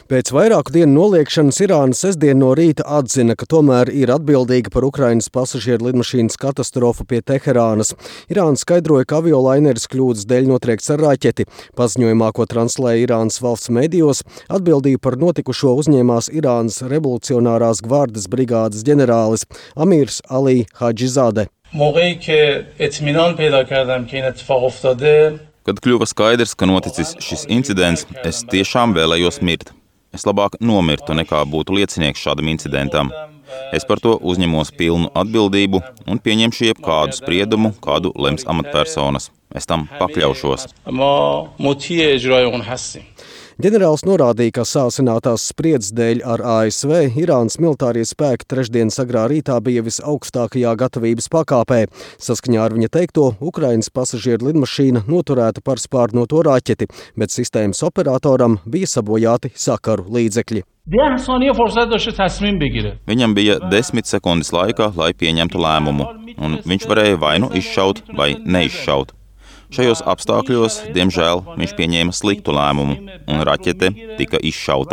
Pēc vairāku dienu noliegšanas Irāna sestdien no rīta atzina, ka tomēr ir atbildīga par Ukrainas pasažieru lidmašīnas katastrofu pie Teherānas. Irāna skaidroja, ka aviolaineris kļūdas dēļ notriekts ar raķeti. Paziņojumā, ko translēja Irānas valsts medijos, atbildību par notikušo uzņēmās Irānas revolucionārās gvardes brigādes ģenerālis Amirs Ali Hadžizade. Kad kļuva skaidrs, ka noticis šis incidents, es tiešām vēlējos mirt. Es labāk nomirtu, nekā būtu liecinieks šādam incidentam. Es par to uzņemos pilnu atbildību un pieņemšu jebkādu spriedumu, kādu lems amatpersonas. Es tam pakļaušos. Ģenerālis norādīja, ka sāsinātās spriedzes dēļ ar ASV Irānas militārie spēki trešdienas agrā rītā bija visaugstākajā gatavības pakāpē. Saskaņā ar viņa teikto, Ukrainas pasažieru lidmašīna noturēta par spārnoto raķeti, bet sistēmas operatoram bija sabojāti sakaru līdzekļi. Viņam bija 10 sekundes laika, lai pieņemtu lēmumu, un viņš varēja vai nu izšaut, vai neizšaut. Šajos apstākļos, diemžēl, viņš pieņēma sliktu lēmumu, un raķete tika izšauta.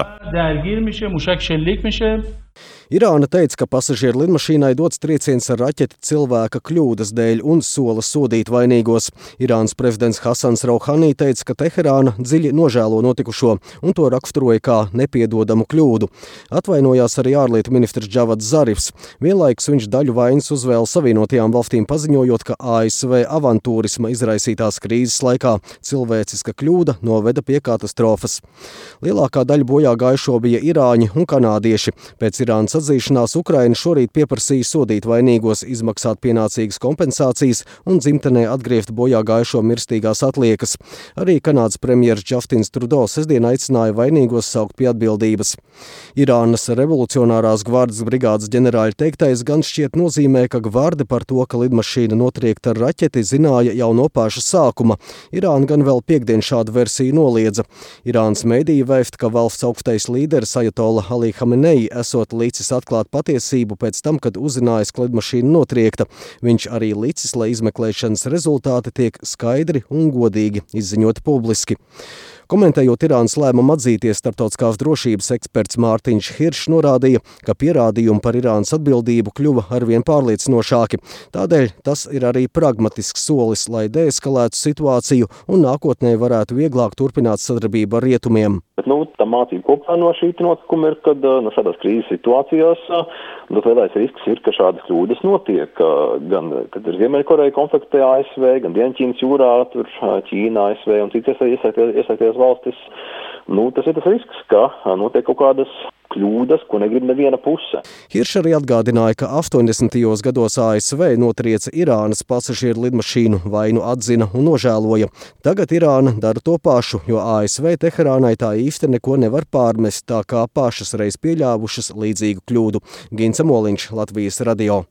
Irāna teica, ka pasažieru lidmašīnai dots trieciens ar raķeti cilvēka kļūdas dēļ un sola sodīt vainīgos. Irānas prezidents Hasans Rouhani teica, ka Teherāna dziļi nožēlo notikušo un to raksturoja kā nepiedodamu kļūdu. Atvainojās arī ārlietu ministrs Džavads Zarifs. Vienlaikus viņš daļu vainas uzvēla Savienotajām valstīm, paziņojot, ka ASV avantūrisma izraisītās krīzes laikā cilvēciska kļūda noveda pie katastrofas. Lielākā daļa bojā gājušo bija irāņi un kanādieši. Pēc Irānas atzīšanās Ukraina šorīt pieprasīja sodīt vainīgos, izmaksāt pienācīgas kompensācijas un dzimtenē atgriezt bojā gājušo mirstīgās atliekas. Arī Kanādas premjeras Džastins Trudeau sestdien aicināja vainīgos saukt pie atbildības. Irānas revolucionārās gvardes brigādes ģenerāļa teiktais gan šķiet nozīmē, ka gvarde par to, ka lidmašīna notriekta ar raķeti, zināja jau no paša sākuma. Irāna gan vēl piekdien šādu versiju noliedza. Irānas mediji vēst, ka valsts augstais līderis Ajatola Ali Hamenei esot licis atklāt patiesību pēc tam, kad uzzinājis, ka lidmašīna notriekta. Viņš arī licis, lai izmeklēšanas rezultāti tiek skaidri un godīgi izziņoti publiski. Komentējot Irānas lēmumu atzīties, starptautiskās drošības eksperts Mārtiņš Hiršs norādīja, ka pierādījumi par Irānas atbildību kļuva arvien pārliecinošāki. Tādēļ tas ir arī pragmatisks solis, lai deeskalētu situāciju un nākotnē varētu vieglāk turpināt sadarbību ar rietumiem. Tā mācība kopā no šī notikuma ir, kad šādās krīzes situācijās lielais risks ir, ka šādas kļūdas notiek. Gan, kad ir Ziemeļkoreja konfliktē ASV, gan Dienķīnas jūrā, tur Ķīna, ASV un citas iesaistītās valstis. Tas ir tas risks, ka notiek kaut kādas kļūdas, ko negrib neviena puse. Hiršs arī atgādināja, ka 80. gados ASV notrieca Irānas pasažieru lidmašīnu, vainu atzina un nožēloja. Tagad Irāna dara to pašu, jo ASV Teherānai tā īsti neko nevar pārmest, tā kā pašas reiz pieļāvušas līdzīgu kļūdu. Gints Moliņš, Latvijas radio.